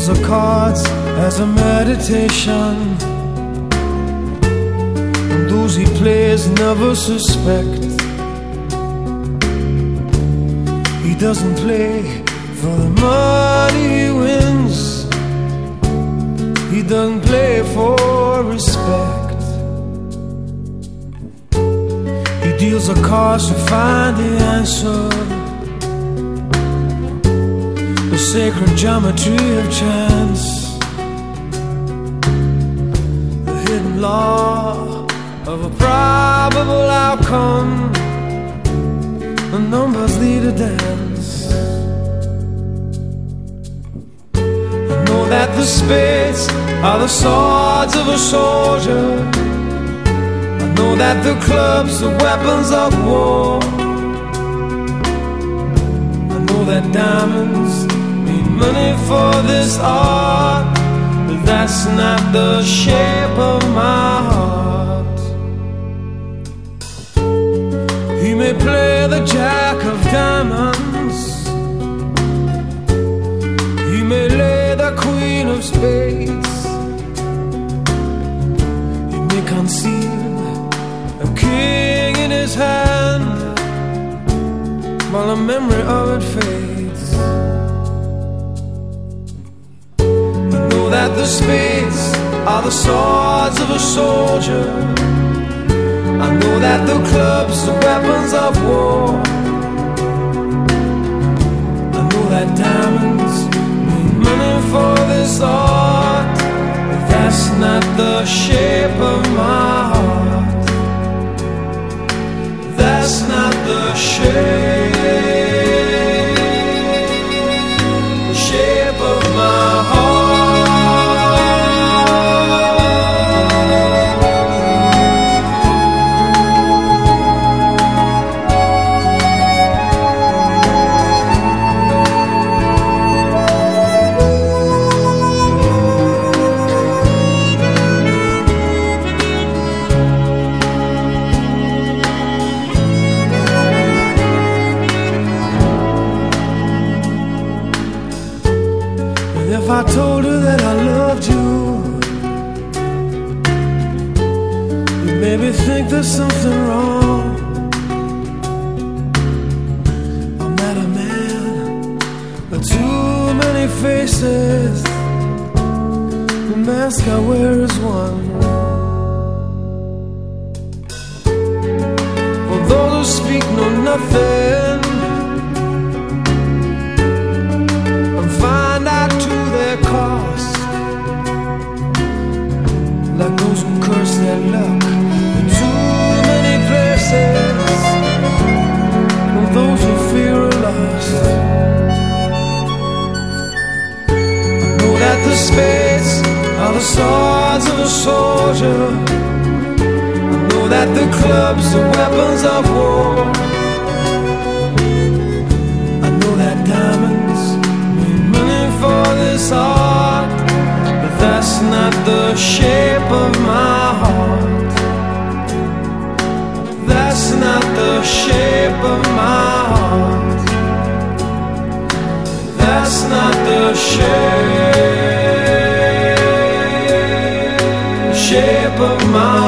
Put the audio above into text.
deals the cards as a meditation, and those he plays never suspect. He doesn't play for the money he wins, he doesn't play for respect. He deals the cards to find the answer, the sacred geometry of chance, the hidden law of a probable outcome. The numbers lead a dance. I know that the spades are the swords of a soldier, I know that the clubs are weapons of war, I know that diamonds mean money for this art, but that's not the shape of my heart. He may play the jack of diamonds, he may lay the queen of spades, he may conceal a king in his hand while the memory of it fades. I know that the spades are the swords of a soldier, I know that the clubs are weapons of war, I know that diamonds mean money for this art, but that's not the shape of my heart. That's not the shape of my heart. If I told her that I loved you, you maybe think there's something wrong. I'm not a man with too many faces, the mask I wear is one. For those who speak know nothing and find out to their cost, like those who curse their luck in too many places, and those who fear are lost. I know that the spades are the swords of a soldier, I know that the clubs are weapons of war, I know that diamonds mean money for this art, but that's not the shape of my heart. That's not the shape of my heart. That's not the shape of my